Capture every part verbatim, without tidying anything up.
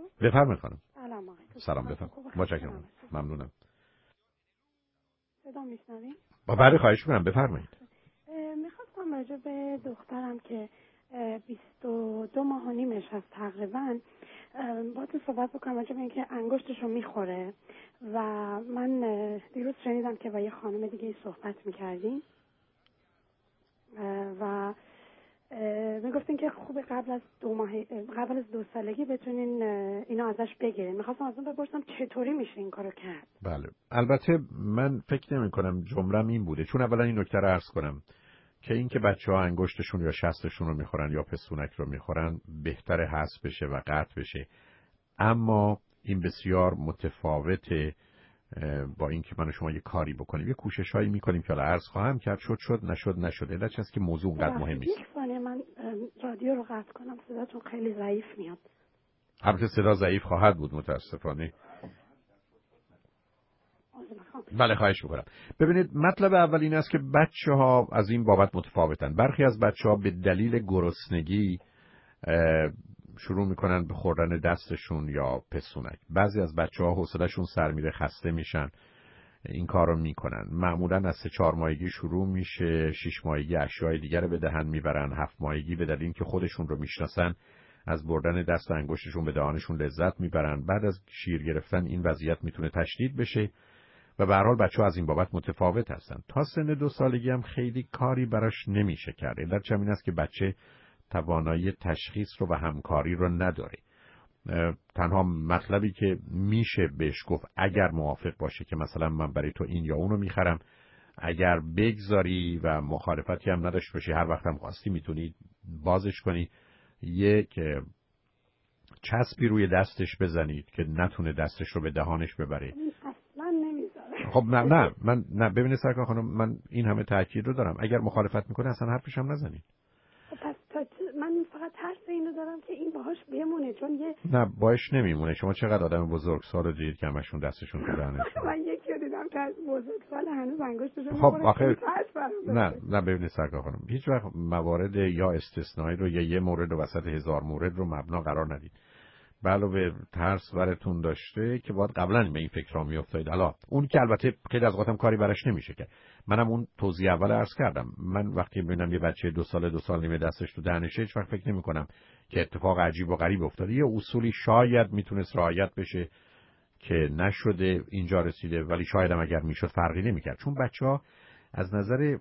بفرمایید خانم. سلام آقای. سلام بفرمایید. متشکرم. ممنونم. صدا میشنوید؟ با بله خواهش می‌کنم بفرمایید. میخواستم راجع به دخترم که بیست و دو ماه و نیمش هست تقریبا با تو صحبت بکنم راجع به اینکه انگشتشو میخوره و من دیروز شنیدم که با یه خانم دیگه صحبت میکردیم و میگفتین که خوبه قبل از دو ماه قبل از دو سالگی بتونین اینو ازش بگیرین. میخواستم از اون بپرسم چطوری میشه این کارو کرد. بله البته من فکر نمی کنم جمله‌م این بوده، چون اولا این نکته رو عرض کنم که اینکه بچه‌ها انگشتشون یا شستشون رو میخورن یا پستونک رو میخورن بهتره حذف بشه و قطع بشه، اما این بسیار متفاوته با اینکه من و شما یه کاری بکنیم، یه کوششایی میکنیم که عرض خواهم کرد، شد شد نشد نشد. علتش هست که موضوع اونقدر مهم نیست. یک ثانیه من رادیو رو قطع کنم، صداتون خیلی ضعیف میاد. البته صدا ضعیف خواهد بود متاسفانه. بله خواهش میکنم. ببینید مطلب اول این است که بچه ها از این بابت متفاوتن. برخی از بچه ها به دلیل گرسنگی شروع میکنن به خوردن دستشون یا پستونک. بعضی از بچه ها حوصله‌شون سر میره، خسته میشن، این کار رو میکنن. معمولا از سه چهار ماهگی شروع میشه، شش ماهگی اشیای دیگر رو به دهن میبرن، هفت ماهگی به دلیل اینکه خودشون رو میشناسن از بردن دست و انگشتشون به دهانشون لذت میبرن. بعد از شیر گرفتن این وضعیت میتونه تشدید بشه و به هر حال بچه‌ها از این بابت متفاوت هستن. تا سن دو سالگی هم خیلی کاری براش نمیشه کرد. علتش این است که بچه توانایی تشخیص رو و همکاری رو نداره. تنها مطلبی که میشه بهش گفت اگر موافق باشه که مثلا من برای تو این یا اونو میخرم، اگر بگذاری و مخالفتی هم نداشته باشی، هر وقت هم خواستی میتونی بازش کنی، یک چسبی روی دستش بزنید که نتونه دستش رو به دهانش ببره. اصلا نمیذاره. خب نه نه من نه ببینید سرکار خانم، من این همه تاکید رو دارم. اگر مخالفت میکنه اصلا حرفش هم نزنید. پس تا من فقط ترس اینو دارم که این باهاش بمونه، چون یه نه باهاش نمیمونه. شما چقدر آدم بزرگسال رو دیدید که همشون دستشون تو دهنشون؟ من یکی رو دیدم که بزرگسال هنوز انگشتشو خب میخوره. آخه نه نه ببینید سرکار خانم، هیچ وقت موارد یا استثنایی رو یا یه مورد و وسط هزار مورد رو مبنا قرار ندید. علاوه ترس ورتون داشته که باید قبلا به این فکر را میافتادید. حالا اون که البته خیلی از اوقاتم کاری براش نمیشه کرد. منم اون توضیح اول عرض کردم. من وقتی میبینم یه بچه دو ساله دو سال نیمه دستش تو دهنشه، هیچ وقت فکر نمی‌کنم که اتفاق عجیب و غریب افتاده. یه اصولی شاید میتونست رعایت بشه که نشده اینجا رسیده، ولی شاید هم اگر میشد فرقی نمیکرد، چون بچه‌ها از نظر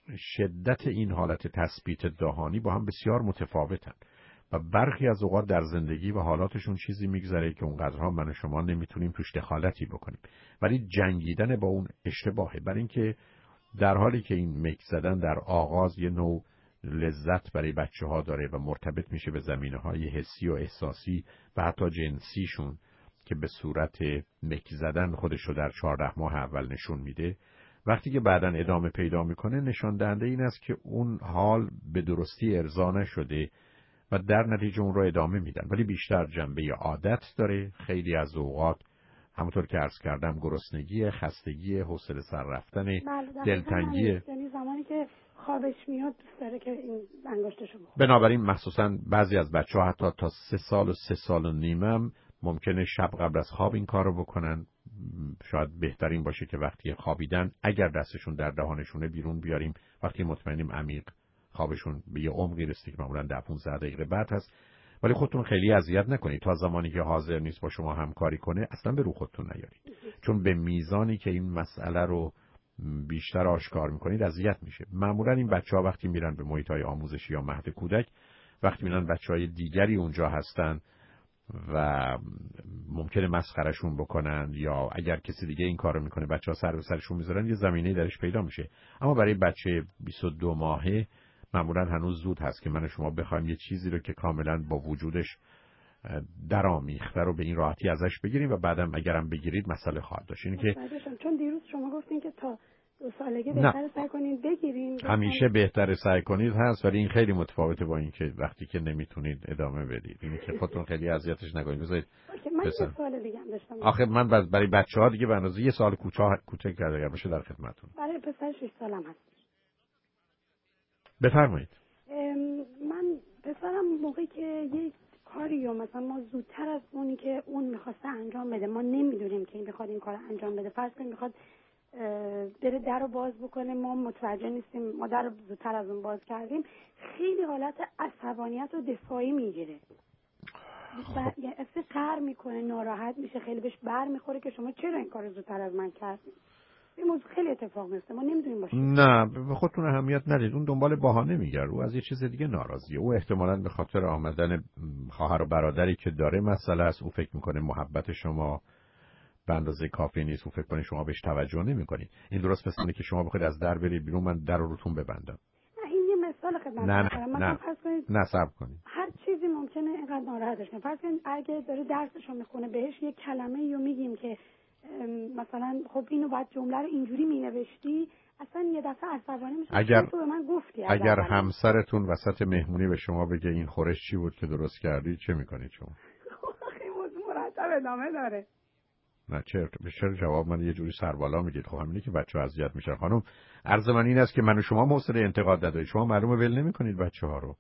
شدت این حالت تثبیت دهانی با هم بسیار متفاوتن و برخی از اوقات در زندگی و حالاتشون چیزی میگذره که اونقدرها من و شما نمیتونیم توش دخالتی بکنیم، ولی جنگیدن با اون اشتباهه. برای اینکه در حالی که این مک زدن در آغاز یه نوع لذت برای بچه ها داره و مرتبط میشه به زمینه های حسی و احساسی و حتی جنسیشون که به صورت مک زدن خودشو در چهارده ماه اول نشون میده، وقتی که بعداً ادامه پیدا میکنه نشان دهنده این است که اون حال به درستی ارضا نشده و در نتیجه اون رو ادامه میدن، ولی بیشتر جنبه عادت داره. خیلی از اوقات همونطور که عرض کردم گرسنگی، خستگی، حوصله سر رفتن، دلتنگی. یعنی زمانی که خوابش میاد دوست داره که این انگشتشو بخوره. بنابراین مخصوصا بعضی از بچه‌ها حتی تا سه سال و سه سال و نیمم ممکنه شب قبل از خواب این کارو بکنن. شاید بهترین باشه که وقتی خوابیدن اگر دستشون در دهانشونه بیرون بیاریم، وقتی مطمئنیم عمیق خوابشون به یه عمقی رسیده که معمولا ده پانزده دقیقه بعد هست. ولی خودتون خیلی اذیت نکنید. تا زمانی که حاضر نیست با شما همکاری کنه اصلا به رو خودتون نیارید، چون به میزانی که این مسئله رو بیشتر آشکار میکنید اذیت میشه. معمولا این بچه‌ها وقتی میرن به محیط‌های آموزشی یا مهد کودک، وقتی میرن بچه‌های دیگری اونجا هستن و ممکنه مسخرهشون بکنن یا اگر کسی دیگه این کارو میکنه بچه‌ها سر به سرشون میذارن، یه زمینه‌ای درش پیدا میشه. اما برای بچه بیست و دو ماهه معمولا هنوز زود هست که من و شما بخوایم یه چیزی رو که کاملا با وجودش درآمیخته رو به این راحتی ازش بگیریم و بعدم اگرم بگیرید مسئله خواهد داشت. اینه که چون دیروز شما گفتین که تا دو سالگی بهتره سعی کنین بگیرین. همیشه بهتره سعی کنید هست، ولی این خیلی متفاوته با این که وقتی که نمیتونید ادامه بدید. اینه که خودتون خیلی اذیتش نکنید. بذارید من یه سوال دیگه هم داشتم. آخه من برای بچه‌ها دیگه به اندازه یه سال کوتاه کوچک کرده اگر باشه در خدمتتون. برای پسر شش سالم هست. بفرمایید. من پسرم موقعی که یه کاری و مثلا ما زودتر از اونی که اون میخواسته انجام بده، ما نمیدونیم که این بخواد این کار انجام بده، فرض کنیم میخواد بره در رو باز بکنه، ما متوجه نیستیم، ما در رو زودتر از اون باز کردیم، خیلی حالت عصبانیت و دفاعی میگیره و یه اصلا قهر میکنه، ناراحت میشه، خیلی بهش بر میخوره که شما چرا این کار زودتر از من کردیم. این موضوع خیلی اتفاق میفته، ما نمیدونیم باشه. نه به خودتون اهمیت ندید، اون دنبال بهانه میگرد، او از یه چیز دیگه ناراضیه. او احتمالاً به خاطر آمدن خواهر و برادری که داره مسئله است. او فکر میکنه محبت شما به اندازه کافی نیست، او فکر کنه شما بهش توجه نمیکنید. این درست مثل اینه که شما بخواید از در برید بیرون، من در رو روتون ببندم. نه این یه مثال خدمت نه دارم. نه مثلا نه فرض کنید نه صبر کنید. هر چیزی ممکنه اینقدر ناراحتش کنه. فرض کنید اگه داره درسشو میخونه بهش یه کلمه رو میگیم که مثلا خب اینو باید جمله رو اینجوری مینوشتی، اصلا یه دفعه عصبانی میشه. اگر تو به من گفتی اگر همسرتون وسط مهمونی به شما بگه این خورش چی بود که درست کردی، چه میکنید شما؟ این موضوع مرتب ادامه داره. نه چرا چرا جواب من یه جوری سربالا میگید؟ خب همینه که بچه‌ها اذیت میشن. خانم عرض من این است که من و شما حوصله انتقاد ندارید، شما معلومه ول نمیکنید بچه‌ها رو.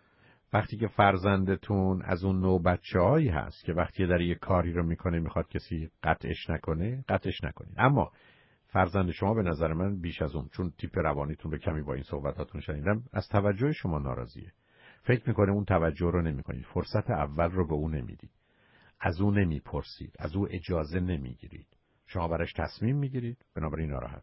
وقتی که فرزندتون از اون نوع بچه‌هایی هست که وقتی در یه کاری رو میکنه میخواد کسی قطعش نکنه، قطعش نکنید. اما فرزند شما به نظر من بیش از اون، چون تیپ روانیتون رو کمی با این صحبتاتون شنیدم، از توجه شما ناراضیه. فکر میکنه اون توجه رو نمیکنید، فرصت اول رو به اون نمیدید، از اون نمیپرسید، از او اجازه نمیگیرید، شما براش تصمیم میگیرید، بنابراین ناراحت.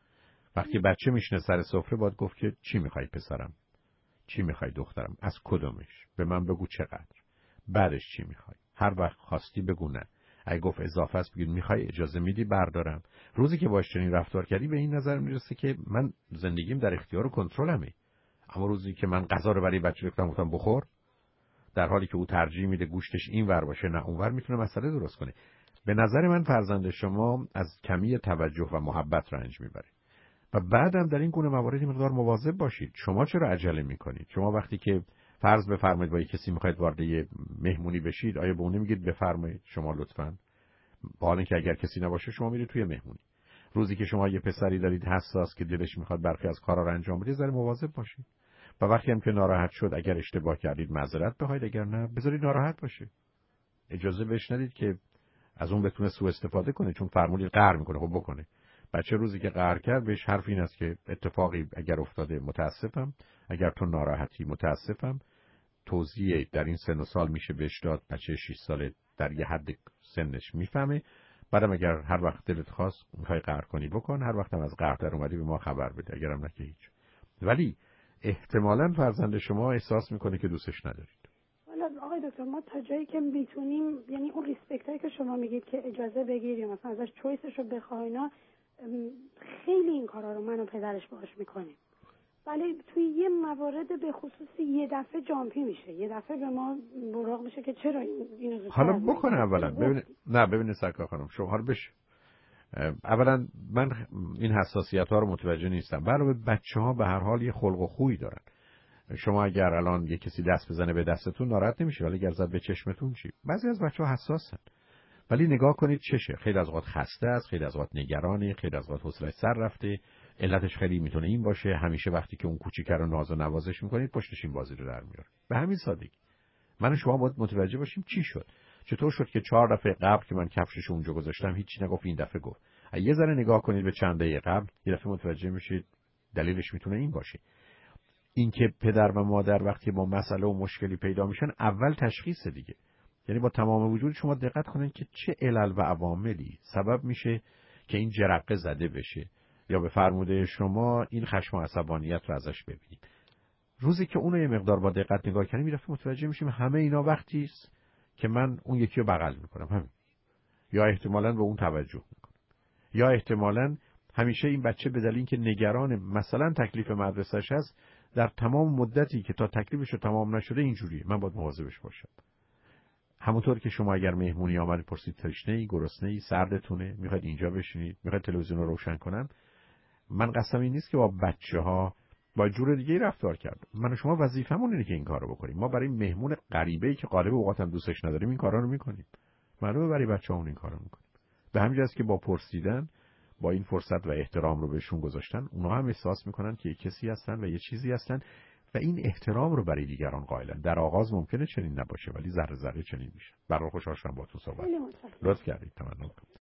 وقتی بچه میشنه سر سفره باید گفت که چی میخوای پسرم، چی میخوای دخترم، از کدومش، به من بگو چقدر، بعدش چی میخوای. هر وقت خواستی بگو نه، اگه گفت اضافه است بگید میخوای اجازه میدی بردارم. روزی که باش چنین رفتار کردی به این نظر میرسه که من زندگیم در اختیار و کنترلمه. اما روزی که من غذا رو برای بچه گفتم گفتم بخور، در حالی که او ترجیح میده گوشتش این ور باشه نه اون ور، میتونه مسئله درست کنه. به نظر من فرزند شما از کمی توجه و محبت رنج میبره و بعدم در این گونه موارد مقدار مواظب باشید. شما چرا عجله میکنید؟ شما وقتی که فرض بفرمایید با کسی میخواید وارد یه مهمونی بشید، آیا به اون نمیگید بفرمایید شما لطفاً؟ با حالی که اگر کسی نباشه شما میرید توی مهمونی. روزی که شما یه پسری دارید حساس که دلش میخواد برخی از کارا رو انجام بده، ذره مواظب باشید. و وقتی هم که ناراحت شد، اگر اشتباه کردید معذرت بخواید، اگر نه بذارید ناراحت باشه. اجازه بهش ندید که از اون بتونه سوء استفاده کنه، چون فرمودید قهر میکنه. خب بکنه. بچه روزی که قهر کرد بهش حرف این است که اتفاقی اگر افتاده متاسفم، اگر تو ناراحتی متاسفم. توضیح در این سن و سال میشه بهش داد، بچه شش ساله در یه حد سنش میفهمه. بعدم اگر هر وقت دلت خواست میخوای قهر کنی بکن، هر وقتم از قهر در اومدی به ما خبر بده، اگرم نه که هیچ. ولی احتمالاً فرزند شما احساس میکنه که دوستش ندارید. والا آقای دکتر ما تا جایی که میتونیم، یعنی اون ریسپکت هایی که شما میگید که اجازه بگیریم مثلا ازش چویسش رو بخواینا، خیلی این کارا رو من و پدرش باهاش میکنیم. ولی توی یه موارد به خصوص یه دفعه جامپی میشه، یه دفعه به ما براق میشه که چرا اینو زودتر حالا از من بکنه. اولا ببین، نه ببینید سرکار خانم، شما حالا بش اولا من این حساسیت ها رو متوجه نیستم. علاوه بچه ها به هر حال یه خلق و خویی دارن. شما اگر الان یه کسی دست بزنه به دستتون ناراحت نمیشه، ولی اگر زد به چشمتون چی؟ بعضی از بچه ها حساسن. ولی نگاه کنید چشه، خیلی از اوقات خسته است، خیلی از اوقات نگرانه، خیلی از اوقات حوصله‌اش سر رفته. علتش خیلی میتونه این باشه همیشه وقتی که اون کوچیکه رو ناز و نوازش میکنید پشتش این بازی رو در میاره. به همین سادگی من و شما باید متوجه باشیم چی شد. چطور شد که چهار دفعه قبل که من کفشش اونجا گذاشتم هیچی نگفت، این دفعه گفت. یه ذره نگاه کنید به چند دقیقه قبل، یه دفعه متوجه میشید دلیلش میتونه این باشه. اینکه پدر و مادر وقتی با مسئله و مشکلی پیدا میشن اول تشخیص دیگه. یعنی با تمام وجود شما دقت کنید که چه علل و عواملی سبب میشه که این جرقه زده بشه یا به فرموده شما این خشم و عصبانیت رو ازش ببینیم. روزی که اونو یه مقدار با دقت نگاه کنیم میرفت متوجه میشیم همه اینا وقتی است که من اون یکی رو بغل میکنم همین، یا احتمالاً به اون توجه میکنم، یا احتمالاً همیشه این بچه به دلیل اینکه نگران مثلا تکلیف مدرسه‌اش هست در تمام مدتی که تا تکلیفش رو تمام نشده اینجوریه، من باید مواظبش باشم. همونطور که شما اگر مهمونی آمدید پرسید تشنه‌ای، گرسنه‌ای، سردتونه، میخواید اینجا بشینید، میخواید تلویزیون رو روشن کنم، من قصدم این نیست که با بچه‌ها با جور دیگه رفتار کرد. من و شما وظیفمون اینه که این کارو بکنیم. ما برای مهمون غریبه‌ای که غالب اوقات هم دوستش نداریم این کارا رو میکنیم. معلومه برای بچه‌مون این کارو میکنیم. به همین جاست که با پرسیدن، با این فرصت و احترام رو بهشون گذاشتن، اونها هم احساس میکنن که یک کسی هستن و یه چیزی هستن. و این احترام رو برای دیگران قائلن. در آغاز ممکنه چنین نباشه ولی ذره ذره چنین میشه. برای خوشحال شدم باهاتون صحبت. لطف کردید. تمام.